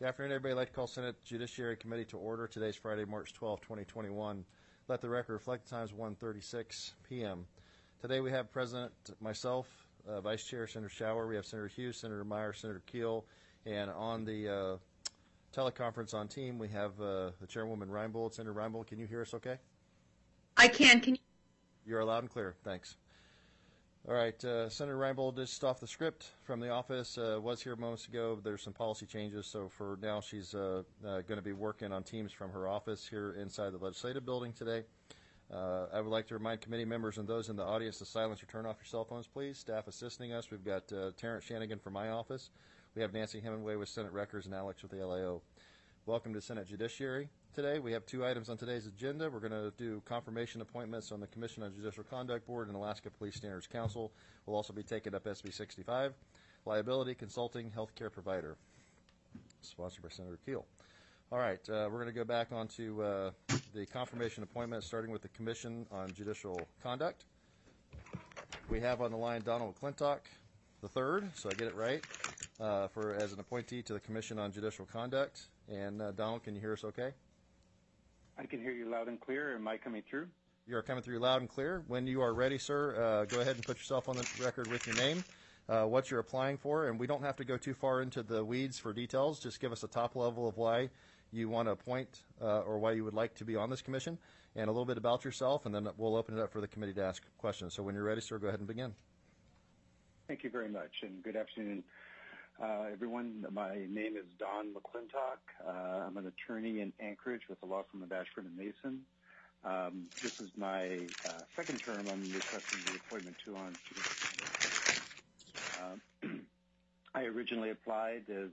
Good afternoon, everybody. I'd like to call Senate Judiciary Committee to order. Today's Friday, March 12, 2021. Let the record reflect the times 1:36 p.m. Today we have President, myself, Vice Chair Senator Schauer. We have Senator Hughes, Senator Meyer, Senator Keel, and on the teleconference on team we have the Chairwoman Reinbold. Senator Reinbold, can you hear us okay? I can. Can you? You're loud and clear. Thanks. All right, Senator Reinbold just off the script from the office, was here moments ago. There's some policy changes, so for now she's going to be working on Teams from her office here inside the legislative building today. I would like to remind committee members and those in the audience to silence or turn off your cell phones, please. Staff assisting us, we've got Terrence Shanigan from my office. We have Nancy Hemingway with Senate Records and Alex with the LAO. Welcome to Senate Judiciary. Today we have two items on today's agenda. We're going to do confirmation appointments on the Commission on Judicial Conduct Board and Alaska Police Standards Council. We'll also be taking up SB 65, liability consulting healthcare provider, sponsored by Senator Keel. All right, we're going to go back onto the confirmation appointments, starting with the Commission on Judicial Conduct. We have on the line Donald McClintock III, so I get it right, as an appointee to the Commission on Judicial Conduct. And Donald, can you hear us okay? I can hear you loud and clear. Am I coming through? You're coming through loud and clear. When you are ready, sir, go ahead and put yourself on the record with your name, what you're applying for, and we don't have to go too far into the weeds for details. Just give us a top level of why you want to appoint or why you would like to be on this commission, and a little bit about yourself, and then we'll open it up for the committee to ask questions. So when you're ready, sir, go ahead and begin. Thank you very much, and good afternoon, everyone. My name is Don McClintock. I'm an attorney in Anchorage with the law firm of Ashford and Mason. This is my second term I'm requesting the appointment to on judicial conduct. I originally applied as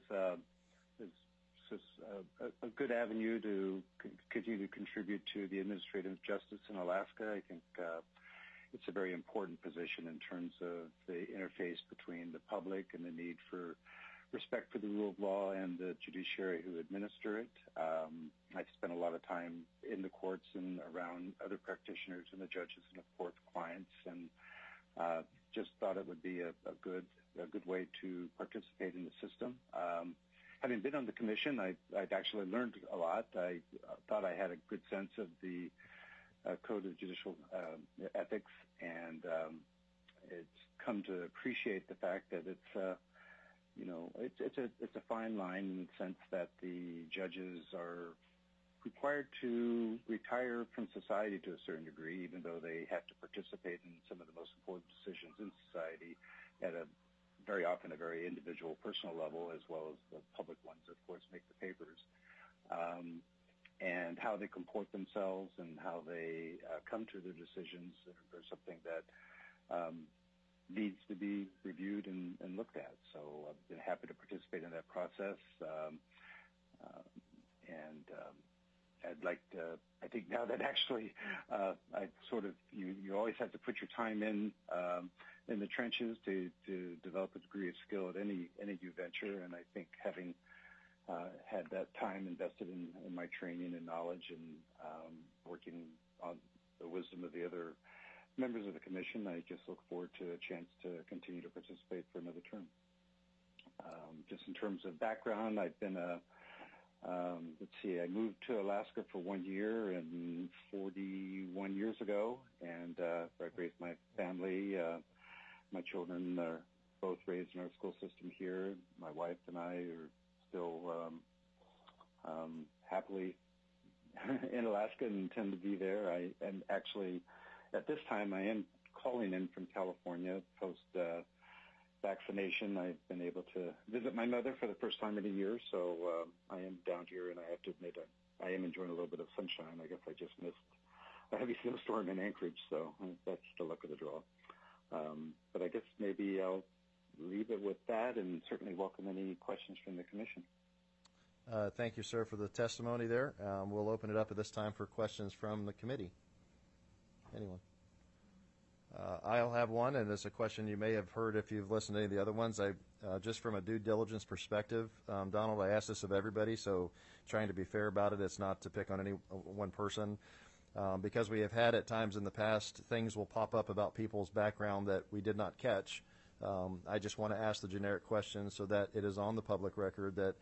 a good avenue to continue to contribute to the administrative justice in Alaska. I think it's a very important position in terms of the interface between the public and the need for respect for the rule of law and the judiciary who administer it. I've spent a lot of time in the courts and around other practitioners and the judges and, of course, clients, and just thought it would be a good way to participate in the system. Having been on the commission, I'd actually learned a lot. I thought I had a good sense of the Code of Judicial Ethics, and it's come to appreciate the fact that it's a fine line in the sense that the judges are required to retire from society to a certain degree, even though they have to participate in some of the most important decisions in society at very often a very individual, personal level, as well as the public ones, of course, make the papers. And how they comport themselves and how they come to their decisions are something that needs to be reviewed and looked at. So I've been happy to participate in that process. I'd like to, I think now that actually you always have to put your time in the trenches to develop a degree of skill at any new venture, and I think having had that time invested in my training and knowledge and working on the wisdom of the other members of the commission, I just look forward to a chance to continue to participate for another term. Just in terms of background, I've been I moved to Alaska for 1 year and 41 years ago, and I raised my family. My children are both raised in our school system here. My wife and I are still happily in Alaska and intend to be there. I am actually, at this time, I am calling in from California post vaccination. I've been able to visit my mother for the first time in a year, so I am down here, and I have to admit I am enjoying a little bit of sunshine. I guess I just missed a heavy snowstorm in Anchorage, so that's the luck of the draw. But I guess maybe I'll leave it with that and certainly welcome any questions from the commission. Thank you, sir, for the testimony there. We'll open it up at this time for questions from the committee. Anyone? I'll have one, and it's a question you may have heard if you've listened to any of the other ones. Just from a due diligence perspective, Donald, I ask this of everybody, so trying to be fair about it, it's not to pick on any one person. Because we have had at times in the past, things will pop up about people's background that we did not catch. I just want to ask the generic question so that it is on the public record that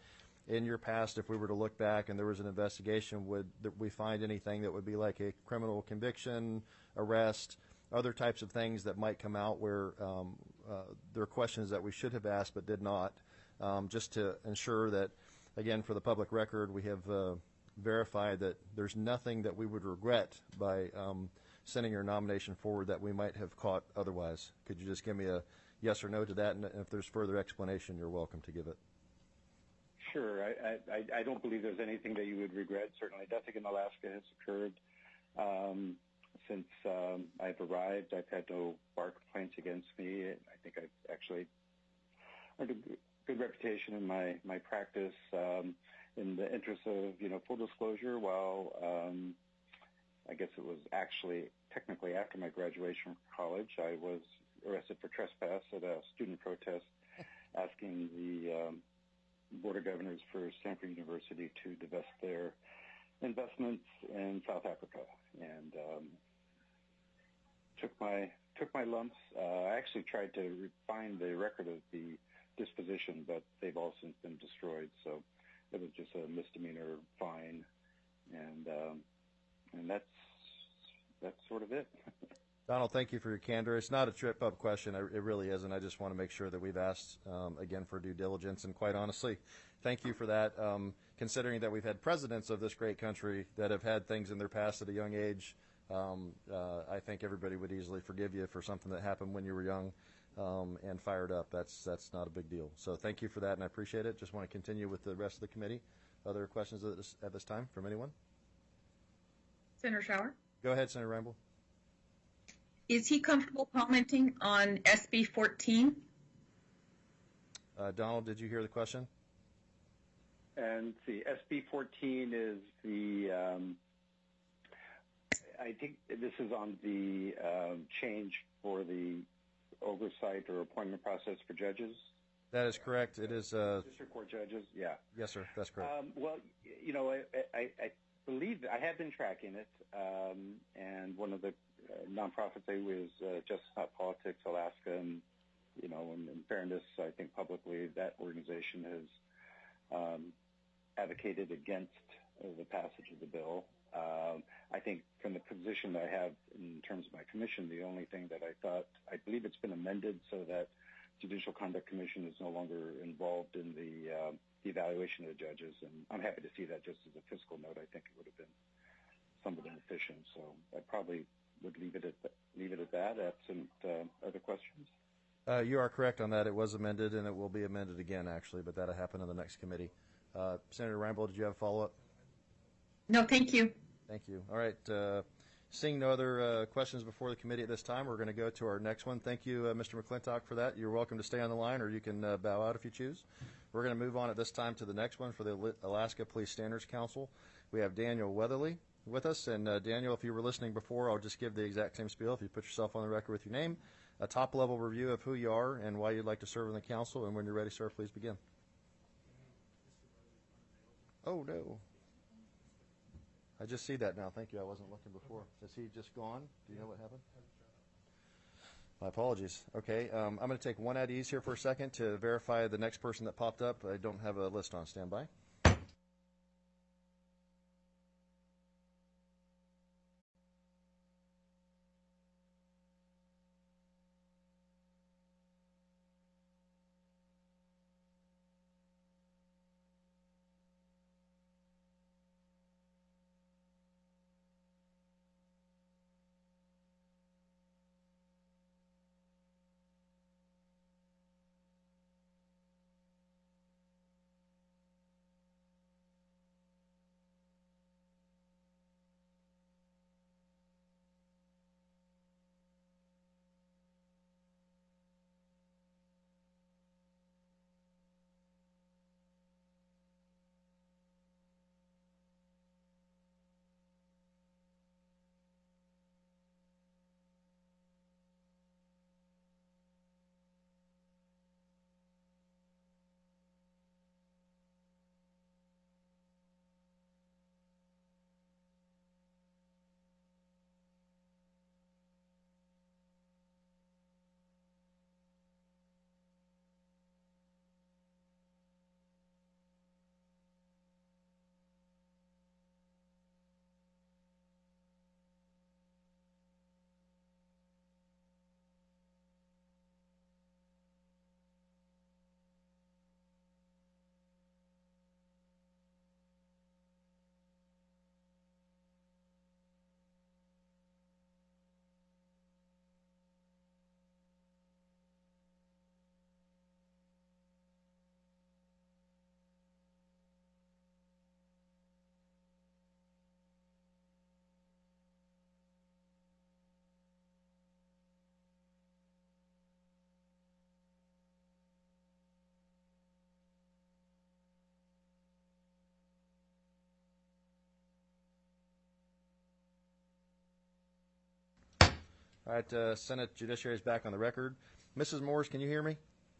in your past, if we were to look back and there was an investigation, would we find anything that would be like a criminal conviction, arrest, other types of things that might come out where there are questions that we should have asked but did not, just to ensure that, again, for the public record, we have verified that there's nothing that we would regret by sending your nomination forward that we might have caught otherwise. Could you just give me a yes or no to that? And if there's further explanation, you're welcome to give it. Sure. I don't believe there's anything that you would regret. Certainly nothing in Alaska has occurred since I've arrived. I've had no bar complaints against me. I think I've actually earned a good reputation in my practice. In the interest of, full disclosure, while I guess it was actually technically after my graduation from college, I was arrested for trespass at a student protest asking the Board of Governors for Stanford University to divest their investments in South Africa, and took my lumps. I actually tried to find the record of the disposition, but they've all since been destroyed. So it was just a misdemeanor fine, and that's sort of it. Donald, thank you for your candor. It's not a trip-up question. It really isn't. I just want to make sure that we've asked, again, for due diligence. And quite honestly, thank you for that. Considering that we've had presidents of this great country that have had things in their past at a young age, I think everybody would easily forgive you for something that happened when you were young and fired up. That's not a big deal. So thank you for that, and I appreciate it. Just want to continue with the rest of the committee. Other questions at this time from anyone? Senator Schauer? Go ahead, Senator Reinbold. Is he comfortable commenting on SB 14? Donald, did you hear the question? And see, SB 14 is the, I think this is on the change for the oversight or appointment process for judges. That is correct. It is district court judges. Yeah. Yes, sir. That's correct. Well, I believe I have been tracking it, and one of the nonprofits was Justice Not Politics Alaska, and in fairness, I think publicly that organization has advocated against the passage of the bill. I think from the position that I have in terms of my commission, the only thing that I believe it's been amended so that Judicial Conduct Commission is no longer involved in the evaluation of the judges, and I'm happy to see that just as a fiscal note. I think it would have been somewhat inefficient, so I probably would leave it at that, absent other questions. You are correct on that. It was amended, and it will be amended again, actually, but that'll happen in the next committee. Senator Reinbold, did you have a follow-up? No, thank you. Thank you. All right. Seeing no other questions before the committee at this time, we're going to go to our next one. Thank you, Mr. McClintock, for that. You're welcome to stay on the line, or you can bow out if you choose. We're going to move on at this time to the next one for the Alaska Police Standards Council. We have Daniel Weatherly with us. And Daniel, if you were listening before, I'll just give the exact same spiel. If you put yourself on the record with your name, a top-level review of who you are and why you'd like to serve in the council, and when you're ready, sir, please begin. Oh, no. I just see that now. Thank you. I wasn't looking before. Is he just gone? Do you know what happened? My apologies. Okay. I'm going to take one at ease here for a second to verify the next person that popped up. I don't have a list on standby. All right, Senate Judiciary is back on the record. Mrs. Moores, can you hear me?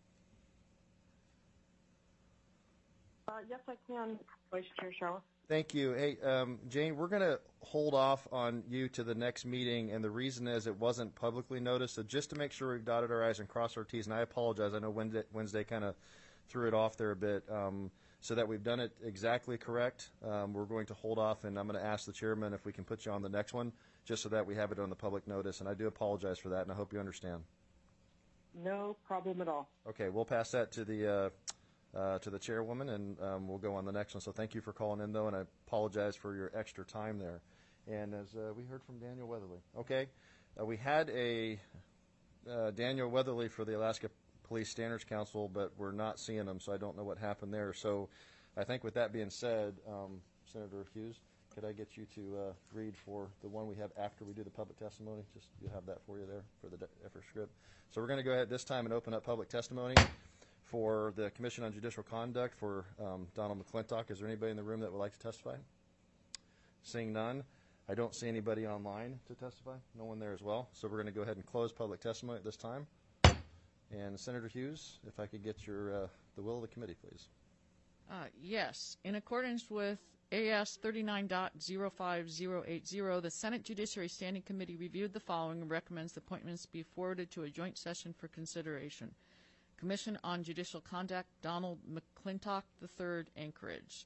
Yes, I can, Vice Chair Sharla. Thank you. Hey, Jane, we're going to hold off on you to the next meeting, and the reason is it wasn't publicly noticed. So just to make sure we've dotted our I's and crossed our T's, and I apologize. I know Wednesday kind of threw it off there a bit. So that we've done it exactly correct, we're going to hold off, and I'm going to ask the chairman if we can put you on the next one, just so that we have it on the public notice. And I do apologize for that, and I hope you understand. No problem at all. Okay, we'll pass that to the chairwoman, and we'll go on the next one. So thank you for calling in, though, and I apologize for your extra time there. And as we heard from Daniel Weatherly, okay, we had a Daniel Weatherly for the Alaska Police Standards Council, but we're not seeing him, so I don't know what happened there. So I think with that being said, Senator Hughes, could I get you to read for the one we have after we do the public testimony? Just you have that for you there for the effort script. So we're going to go ahead this time and open up public testimony for the Commission on Judicial Conduct for Donald McClintock. Is there anybody in the room that would like to testify? Seeing none. I don't see anybody online to testify. No one there as well. So we're going to go ahead and close public testimony at this time. And Senator Hughes, if I could get your the will of the committee, please. Yes. In accordance with AS 39.05080, the Senate Judiciary Standing Committee reviewed the following and recommends the appointments be forwarded to a joint session for consideration. Commission on Judicial Conduct, Donald McClintock III, Anchorage.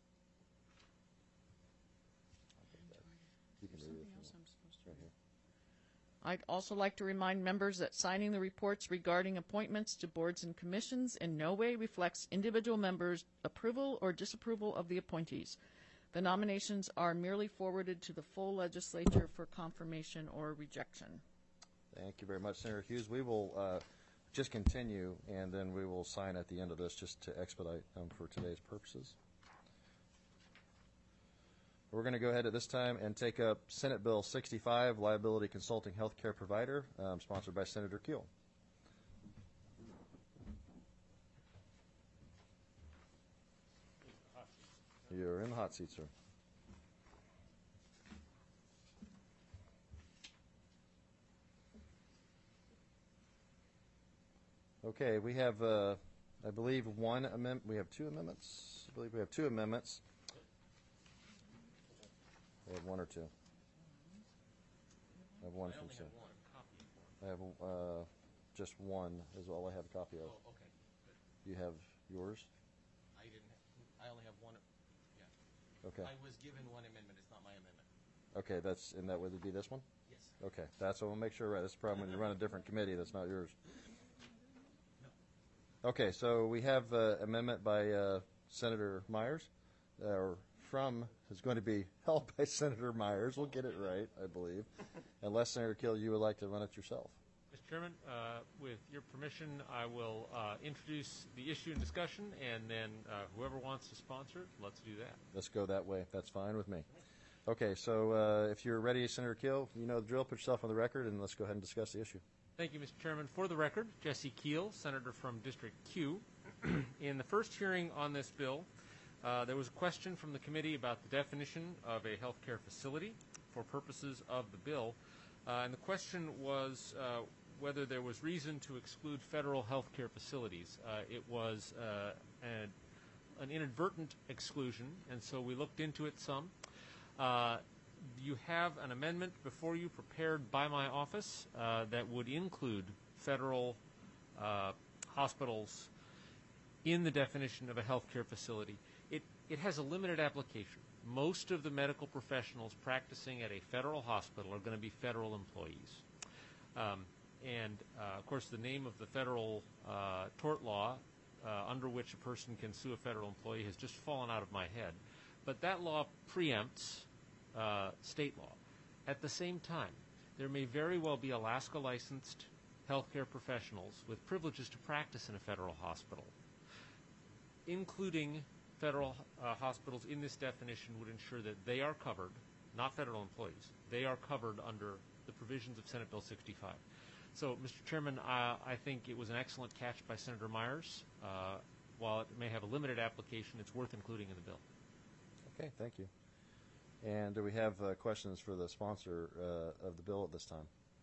You can read it. Right here. I'd also like to remind members that signing the reports regarding appointments to boards and commissions in no way reflects individual members' approval or disapproval of the appointees. The nominations are merely forwarded to the full legislature for confirmation or rejection. Thank you very much, Senator Hughes. We will just continue, and then we will sign at the end of this just to expedite for today's purposes. We're going to go ahead at this time and take up Senate Bill 65, Liability Consulting Healthcare Provider, sponsored by Senator Keel. You're in the hot seat, sir. Okay, we have, I believe, one amendment. We have two amendments. I believe we have two amendments. We have one or two. I have one from Sam. I have just one is all I have a copy of. Oh, okay. Good. You have yours? I didn't. I only have one. Yeah. Okay. I was given one amendment. It's not my amendment. Okay, and that would be this one? Yes. Okay, that's what we'll make sure. Right, that's the problem when you run a different committee. That's not yours. No. Okay, so we have amendment by Senator Myers, or from is going to be held by Senator Myers. We'll get it right, I believe. Unless, Senator Kill, you would like to run it yourself. Mr. Chairman, with your permission, I will introduce the issue in discussion, and then whoever wants to sponsor it, let's do that. Let's go that way. That's fine with me. Okay, so if you're ready, Senator Kiel, you know the drill. Put yourself on the record, and let's go ahead and discuss the issue. Thank you, Mr. Chairman. For the record, Jesse Keel, Senator from District Q. In the first hearing on this bill, there was a question from the committee about the definition of a healthcare facility for purposes of the bill. And the question was whether there was reason to exclude federal healthcare facilities. It was an inadvertent exclusion, and so we looked into it some. You have an amendment before you prepared by my office that would include federal hospitals in the definition of a healthcare facility. It has a limited application. Most of the medical professionals practicing at a federal hospital are going to be federal employees. Of course, the name of the federal tort law under which a person can sue a federal employee has just fallen out of my head. But that law preempts state law. At the same time, there may very well be Alaska-licensed healthcare professionals with privileges to practice in a federal hospital. Including federal hospitals in this definition would ensure that they are covered, not federal employees, they are covered under the provisions of Senate Bill 65. So, Mr. Chairman, I think it was an excellent catch by Senator Myers. While it may have a limited application, it's worth including in the bill. Okay, thank you. And do we have questions for the sponsor of the bill at this time?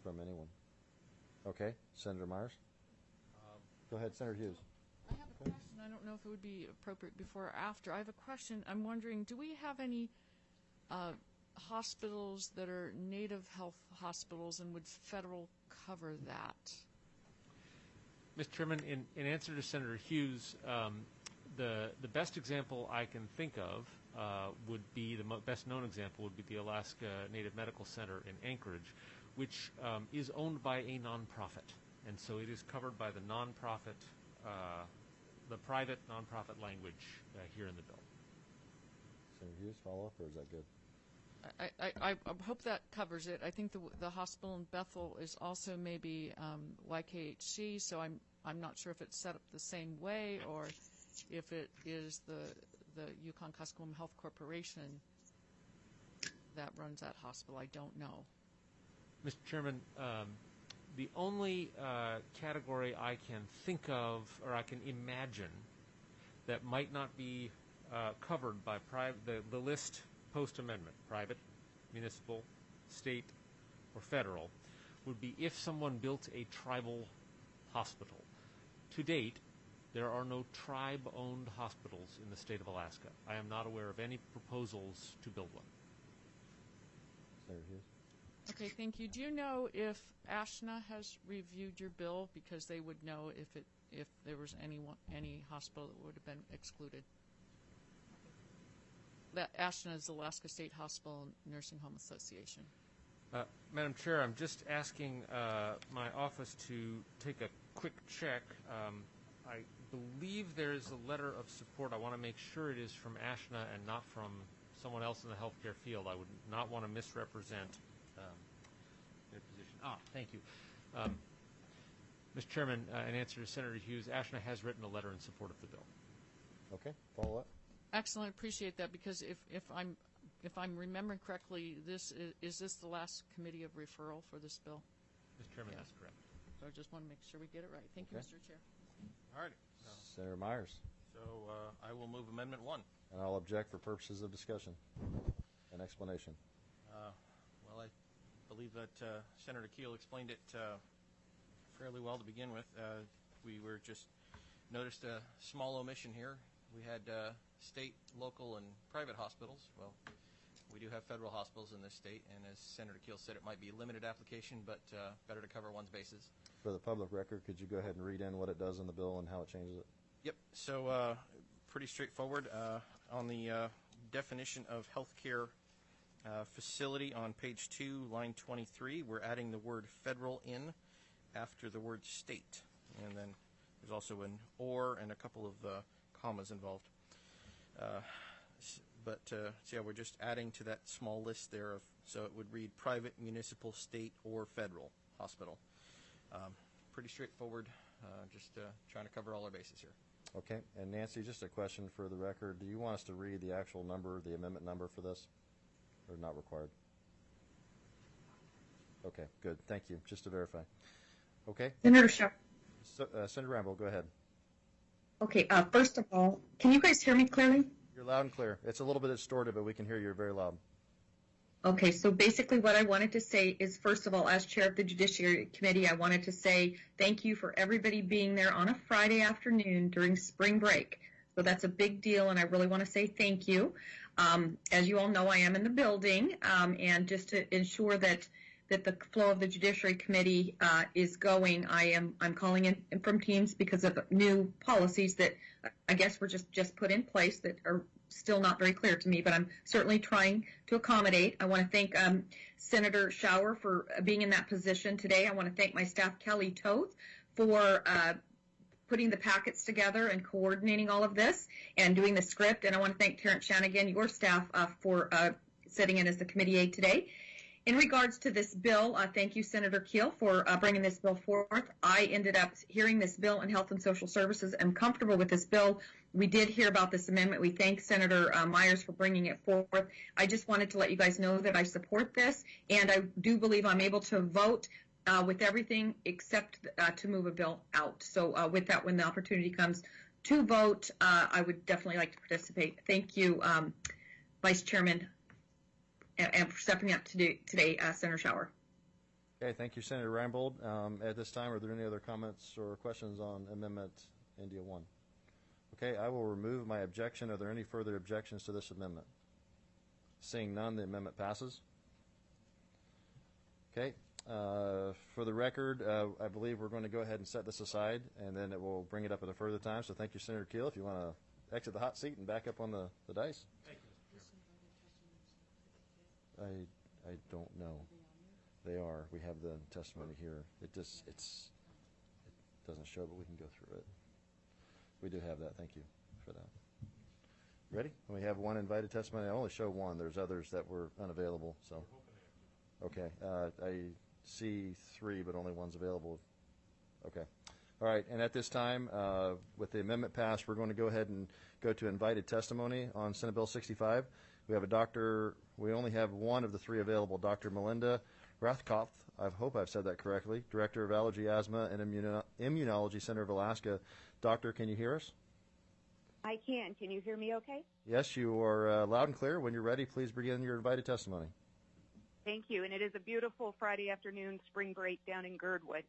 from anyone. Okay, Senator Myers. Go ahead, Senator Hughes. I have a question. I don't know if it would be appropriate before or after. I have a question. I'm wondering, do we have any hospitals that are native health hospitals, and would federal cover that? Mr. Chairman, in answer to Senator Hughes, the best example I can think of would be, the best known example would be the Alaska Native Medical Center in Anchorage, which is owned by a nonprofit. And so it is covered by the nonprofit, the private nonprofit language here in the bill. Senator Hughes, follow up, or is that good? I hope that covers it. I think the hospital in Bethel is also maybe YKHC, so I'm not sure if it's set up the same way or if it is the Yukon-Kuskokwim Health Corporation that runs that hospital. I don't know. Mr. Chairman, the only category I can think of, or I can imagine, that might not be covered by the list post-amendment, private, municipal, state, or federal, would be if someone built a tribal hospital. To date, there are no tribe-owned hospitals in the state of Alaska. I am not aware of any proposals to build one. Senator Hughes. Okay, thank you. Do you know if ASHNA has reviewed your bill, because they would know if there was any hospital that would have been excluded? That ASHNA is Alaska State Hospital Nursing Home Association. Madam Chair, I'm just asking my office to take a quick check. I believe there is a letter of support. I want to make sure it is from ASHNA and not from someone else in the healthcare field. I would not want to misrepresent their position. Thank you. Mr. Chairman, in answer to Senator Hughes, ASHNA has written a letter in support of the bill. Okay, follow up. Excellent, appreciate that, because if I'm remembering correctly, is this the last committee of referral for this bill? Mr. Chairman, that's correct. So I just want to make sure we get it right. Thank you, Mr. Chair. All right. Senator Myers. So I will move Amendment 1. And I'll object for purposes of discussion and explanation. Well, I believe that Senator Keel explained it fairly well to begin with. We were just noticed a small omission here. We had state, local, and private hospitals. Well, we do have federal hospitals in this state, and as Senator Keel said, it might be limited application, but better to cover one's bases. For the public record, could you go ahead and read in what it does in the bill and how it changes it? Yep. So pretty straightforward. On the definition of healthcare facility on page 2, line 23, we're adding the word federal in after the word state. And then there's also an or and a couple of commas involved. So yeah, we're just adding to that small list there. So it would read private, municipal, state, or federal hospital. Pretty straightforward, just trying to cover all our bases here. Okay, and Nancy, just a question for the record. Do you want us to read the actual number, the amendment number for this, or not required? Okay, good. Thank you. Just to verify. Okay. Senator Shaw. Senator Rambo, go ahead. Okay, first of all, can you guys hear me clearly? You're loud and clear. It's a little bit distorted, but we can hear you very loud. Okay, so basically what I wanted to say is, first of all, as chair of the Judiciary Committee, I wanted to say thank you for everybody being there on a Friday afternoon during spring break. So that's a big deal, and I really want to say thank you. As you all know, I am in the building, and just to ensure that the flow of the Judiciary Committee is going, I'm calling in from Teams because of new policies that I guess were just put in place that are still not very clear to me, but I'm certainly trying to accommodate. I want to thank Senator Schauer for being in that position today. I want to thank my staff, Kelly Toth, for putting the packets together and coordinating all of this and doing the script. And I want to thank Terrence Shanagan, your staff, for sitting in as the committee aide today. In regards to this bill, thank you, Senator Keel, for bringing this bill forth. I ended up hearing this bill in Health and Social Services. I'm comfortable with this bill. We did hear about this amendment. We thank Senator Myers for bringing it forth. I just wanted to let you guys know that I support this, and I do believe I'm able to vote with everything except to move a bill out. So with that, when the opportunity comes to vote, I would definitely like to participate. Thank you, Vice Chairman, and for stepping up today, Senator Schauer. Okay, thank you, Senator Reinbold. At this time, are there any other comments or questions on Amendment India 1? Okay, I will remove my objection. Are there any further objections to this amendment? Seeing none, the amendment passes. Okay, for the record, I believe we're going to go ahead and set this aside, and then it will bring it up at a further time. So thank you, Senator Keel. If you want to exit the hot seat and back up on the dice. Thank you, Mr. Chairman. I don't know. They are. We have the testimony here. It doesn't show, but we can go through it. We do have that. Thank you for that. Ready? We have one invited testimony. I only show one. There's others that were unavailable. So, okay. I see 3, but only one's available. Okay. All right. And at this time, with the amendment passed, we're going to go ahead and go to invited testimony on Senate Bill 65. We have a doctor. We only have one of the 3 available, Dr. Melinda Rathkopf. I hope I've said that correctly. Director of Allergy, Asthma, and Immunology Center of Alaska. Doctor, can you hear us? I can. Can you hear me okay? Yes, you are loud and clear. When you're ready, please begin your invited testimony. Thank you. And it is a beautiful Friday afternoon spring break down in Girdwood.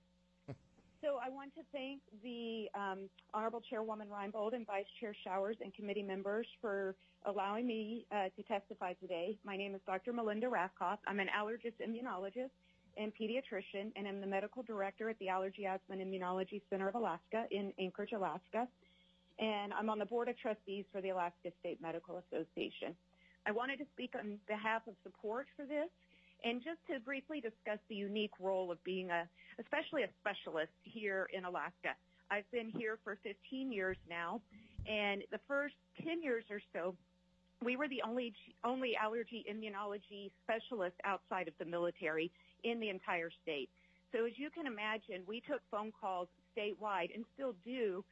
So I want to thank the Honorable Chairwoman Reinbold and Vice Chair Showers and committee members for allowing me to testify today. My name is Dr. Melinda Rathkopf. I'm an allergist immunologist and pediatrician, and I'm the medical director at the Allergy, Asthma, and Immunology Center of Alaska in Anchorage, Alaska. And I'm on the Board of Trustees for the Alaska State Medical Association. I wanted to speak on behalf of support for this and just to briefly discuss the unique role of being especially a specialist here in Alaska. I've been here for 15 years now, and the first 10 years or so, we were the only allergy immunology specialist outside of the military in the entire state. So as you can imagine, we took phone calls statewide and still do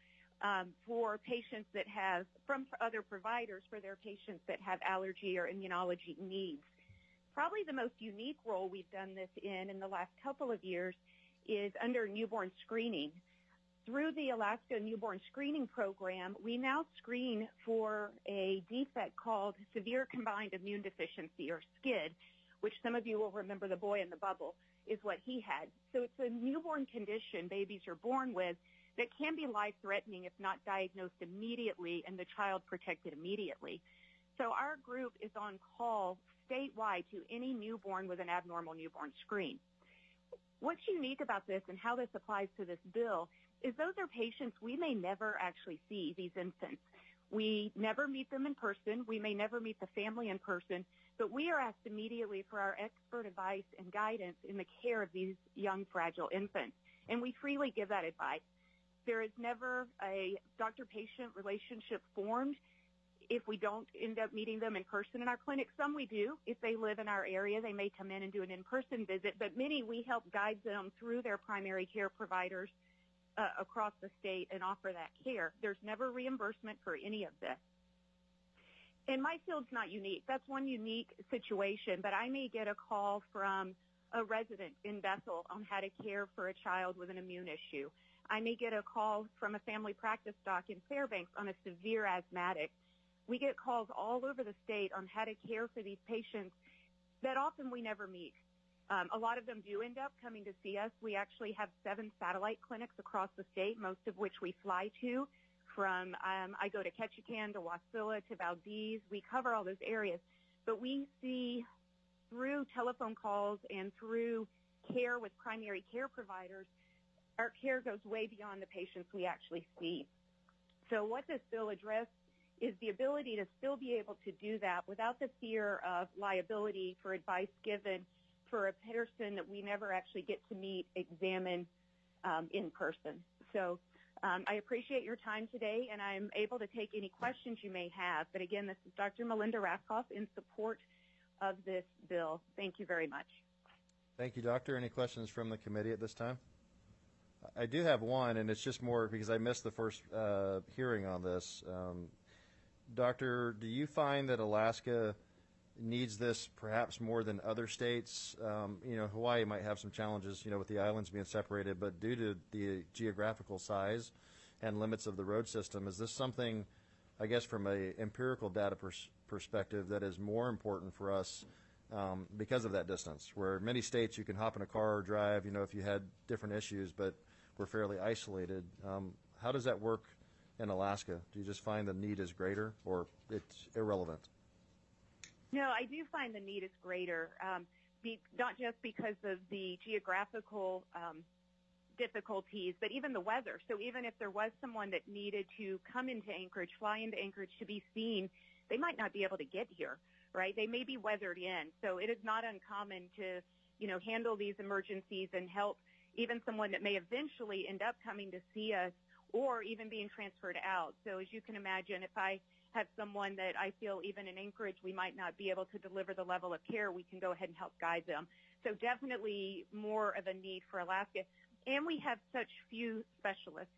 for patients that have, from other providers, for their patients that have allergy or immunology needs. Probably the most unique role we've done this in the last couple of years is under newborn screening. Through the Alaska Newborn Screening Program, we now screen for a defect called Severe Combined Immune Deficiency, or SCID, which some of you will remember, the boy in the bubble, is what he had. So it's a newborn condition babies are born with that can be life-threatening if not diagnosed immediately and the child protected immediately. So our group is on call statewide to any newborn with an abnormal newborn screen. What's unique about this and how this applies to this bill is those are patients we may never actually see, these infants. We never meet them in person. We may never meet the family in person, but we are asked immediately for our expert advice and guidance in the care of these young, fragile infants, and we freely give that advice. There is never a doctor-patient relationship formed if we don't end up meeting them in person in our clinic. Some we do. If they live in our area, they may come in and do an in-person visit, but many we help guide them through their primary care providers across the state and offer that care. There's never reimbursement for any of this. And my field's not unique. That's one unique situation, but I may get a call from a resident in Bethel on how to care for a child with an immune issue. I may get a call from a family practice doc in Fairbanks on a severe asthmatic. We get calls all over the state on how to care for these patients that often we never meet. A lot of them do end up coming to see us. We actually have 7 satellite clinics across the state, most of which we fly to. From I go to Ketchikan, to Wasilla, to Valdez. We cover all those areas. But we see through telephone calls and through care with primary care providers, our care goes way beyond the patients we actually see. So what this bill addresses is the ability to still be able to do that without the fear of liability for advice given for a person that we never actually get to meet, examine in person. So I appreciate your time today, and I'm able to take any questions you may have. But again, this is Dr. Melinda Rathkopf in support of this bill. Thank you very much. Thank you, Doctor. Any questions from the committee at this time? I do have one, and it's just more because I missed the first hearing on this. Doctor, do you find that Alaska needs this perhaps more than other states? Hawaii might have some challenges, with the islands being separated, but due to the geographical size and limits of the road system, is this something, I guess, from a empirical data perspective that is more important for us because of that distance. Where in many states you can hop in a car or drive, if you had different issues, but we're fairly isolated. How does that work in Alaska? Do you just find the need is greater, or it's irrelevant? No, I do find the need is greater, not just because of the geographical difficulties, but even the weather. So even if there was someone that needed to come into Anchorage, fly into Anchorage to be seen, they might not be able to get here, right? They may be weathered in. So it is not uncommon to, handle these emergencies and help even someone that may eventually end up coming to see us or even being transferred out. So as you can imagine, if I have someone that I feel even in Anchorage we might not be able to deliver the level of care, we can go ahead and help guide them. So definitely more of a need for Alaska. And we have such few specialists.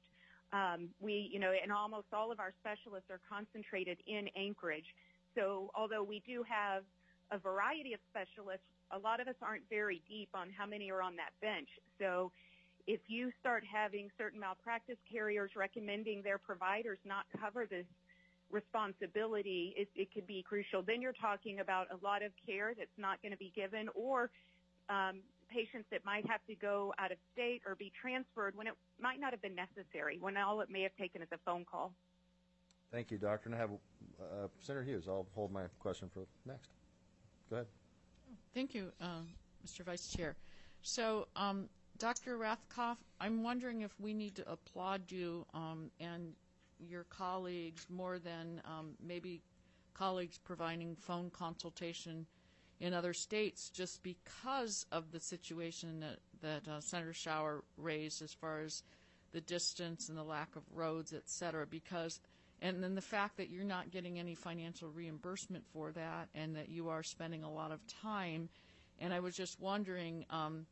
And almost all of our specialists are concentrated in Anchorage. So although we do have a variety of specialists, a lot of us aren't very deep on how many are on that bench. So if you start having certain malpractice carriers recommending their providers not cover this responsibility, it could be crucial. Then you're talking about a lot of care that's not going to be given, or patients that might have to go out of state or be transferred when it might not have been necessary, when all it may have taken is a phone call. Thank you, Doctor. And I have Senator Hughes. I'll hold my question for next. Go ahead. Thank you, Mr. Vice Chair. So, Dr. Rathkoff, I'm wondering if we need to applaud you and your colleagues more than maybe colleagues providing phone consultation in other states, just because of the situation that Senator Schauer raised as far as the distance and the lack of roads, et cetera, and then the fact that you're not getting any financial reimbursement for that and that you are spending a lot of time. And I was just wondering,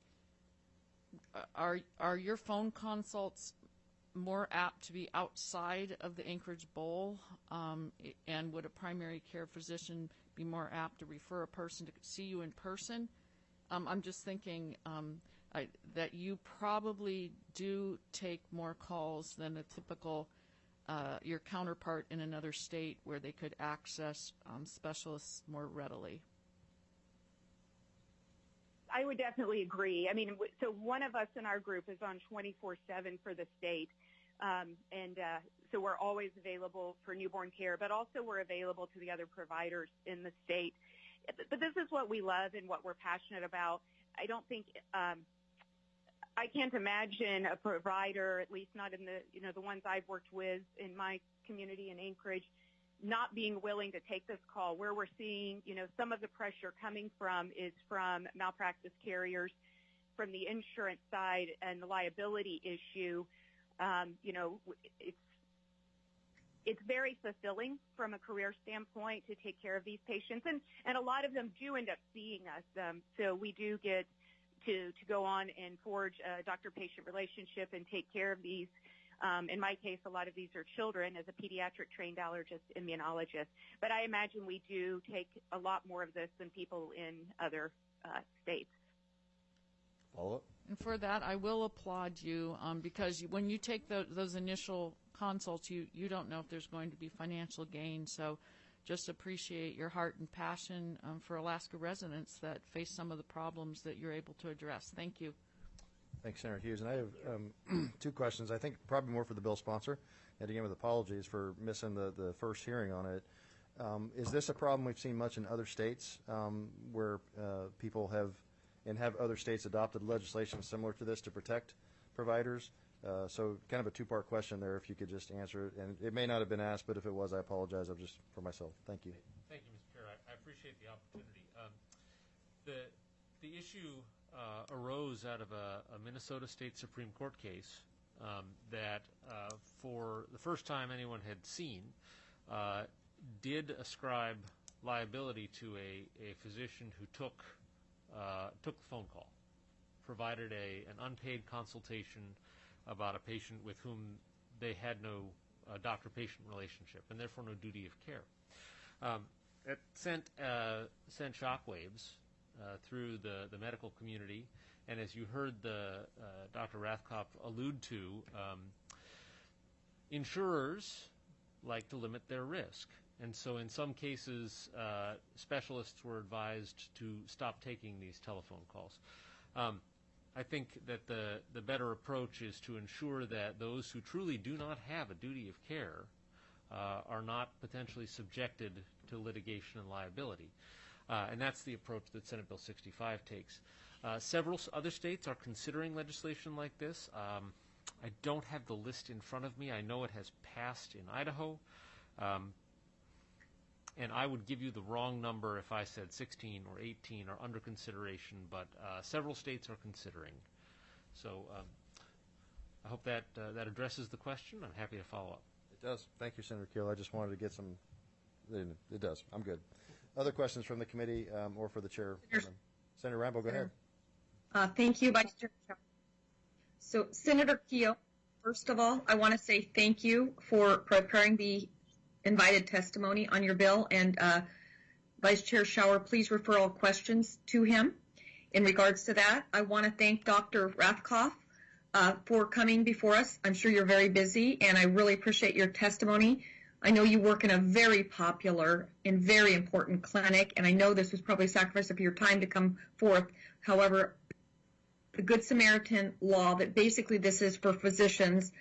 are your phone consults more apt to be outside of the Anchorage Bowl? And would a primary care physician be more apt to refer a person to see you in person? I'm just thinking that you probably do take more calls than a typical your counterpart in another state where they could access specialists more readily. I would definitely agree. I mean, so one of us in our group is on 24/7 for the state, so we're always available for newborn care, but also we're available to the other providers in the state. But this is what we love and what we're passionate about. I don't think I can't imagine a provider, at least not in the ones I've worked with in my community in Anchorage, not being willing to take this call. Where we're seeing, some of the pressure coming from is from malpractice carriers, from the insurance side and the liability issue. It's very fulfilling from a career standpoint to take care of these patients, and a lot of them do end up seeing us. So we do get to go on and forge a doctor-patient relationship and take care of these. In my case, a lot of these are children as a pediatric trained allergist, immunologist. But I imagine we do take a lot more of this than people in other states. Follow up? And for that, I will applaud you because when you take those initial consults, you don't know if there's going to be financial gain. So just appreciate your heart and passion for Alaska residents that face some of the problems that you're able to address. Thank you. Thanks, Senator Hughes. And I have two questions, I think probably more for the bill sponsor. And again, with apologies for missing the first hearing on it. Is this a problem we've seen much in other states where people have other states adopted legislation similar to this to protect providers? So kind of a two-part question there, if you could just answer it. And it may not have been asked, but if it was, I apologize. I'm just for myself. Thank you. Thank you, Mr. Chair. I appreciate the opportunity. The issue arose out of a Minnesota State Supreme Court case that for the first time anyone had seen did ascribe liability to a physician who took the phone call, provided an unpaid consultation about a patient with whom they had no doctor-patient relationship and therefore no duty of care. It sent shockwaves through the medical community, and as you heard Dr. Rathkoff allude to, insurers like to limit their risk, And so in some cases, specialists were advised to stop taking these telephone calls. I think that the better approach is to ensure that those who truly do not have a duty of care are not potentially subjected to litigation and liability. And that's the approach that Senate Bill 65 takes. Several other states are considering legislation like this. I don't have the list in front of me. I know it has passed in Idaho. And I would give you the wrong number if I said 16 or 18 are under consideration, but several states are considering. So I hope that that addresses the question. I'm happy to follow up. It does. Thank you, Senator Keel. I just wanted to get some. It does. I'm good. Other questions from the committee or for the chair? Senator Reinbold, go ahead. Thank you, Vice Chair. So, Senator Keel, first of all, I want to say thank you for preparing the invited testimony on your bill, and Vice Chair Schauer, please refer all questions to him. In regards to that, I want to thank Dr. Rathkoff for coming before us. I'm sure you're very busy, and I really appreciate your testimony. I know you work in a very popular and very important clinic, and I know this was probably a sacrifice of your time to come forth. However, the Good Samaritan law, that basically this is for physicians,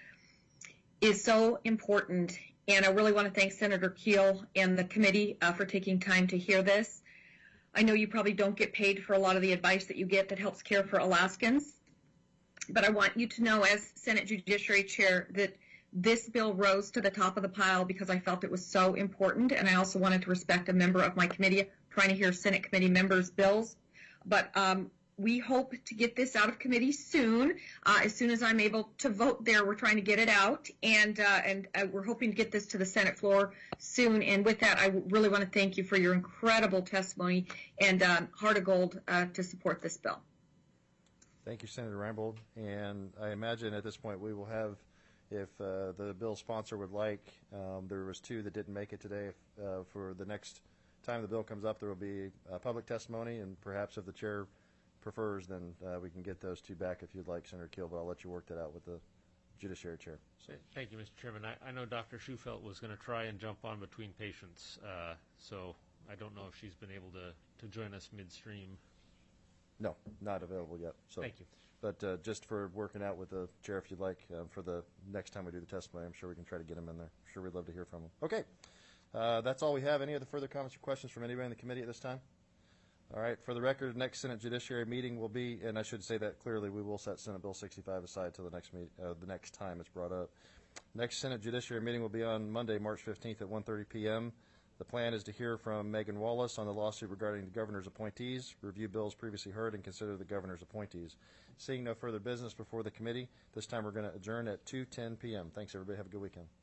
is so important. And I really want to thank Senator Keel and the committee for taking time to hear this. I know you probably don't get paid for a lot of the advice that you get that helps care for Alaskans, but I want you to know as Senate Judiciary Chair that this bill rose to the top of the pile because I felt it was so important, and I also wanted to respect a member of my committee trying to hear Senate committee members' bills. But we hope to get this out of committee soon. As soon as I'm able to vote there, we're trying to get it out, and we're hoping to get this to the Senate floor soon. And with that, I really want to thank you for your incredible testimony and heart of gold to support this bill. Thank you, Senator Reinbold. And I imagine at this point we will have, if the bill sponsor would like, there was two that didn't make it today. For the next time the bill comes up, there will be public testimony, and perhaps if the chair prefers, then we can get those two back if you'd like, Senator Keel, but I'll let you work that out with the Judiciary Chair. So. Thank you, Mr. Chairman. I know Dr. Schufelt was going to try and jump on between patients, so I don't know if she's been able to join us midstream. No, not available yet. So. Thank you. But just for working out with the Chair, if you'd like, for the next time we do the testimony, I'm sure we can try to get him in there. I'm sure we'd love to hear from him. Okay. That's all we have. Any other further comments or questions from anybody in the committee at this time? All right. For the record, next Senate Judiciary meeting will be, and I should say that clearly, we will set Senate Bill 65 aside till the next time it's brought up. Next Senate Judiciary meeting will be on Monday, March 15th at 1:30 p.m. The plan is to hear from Megan Wallace on the lawsuit regarding the governor's appointees, review bills previously heard, and consider the governor's appointees. Seeing no further business before the committee, this time we're going to adjourn at 2:10 p.m. Thanks, everybody. Have a good weekend.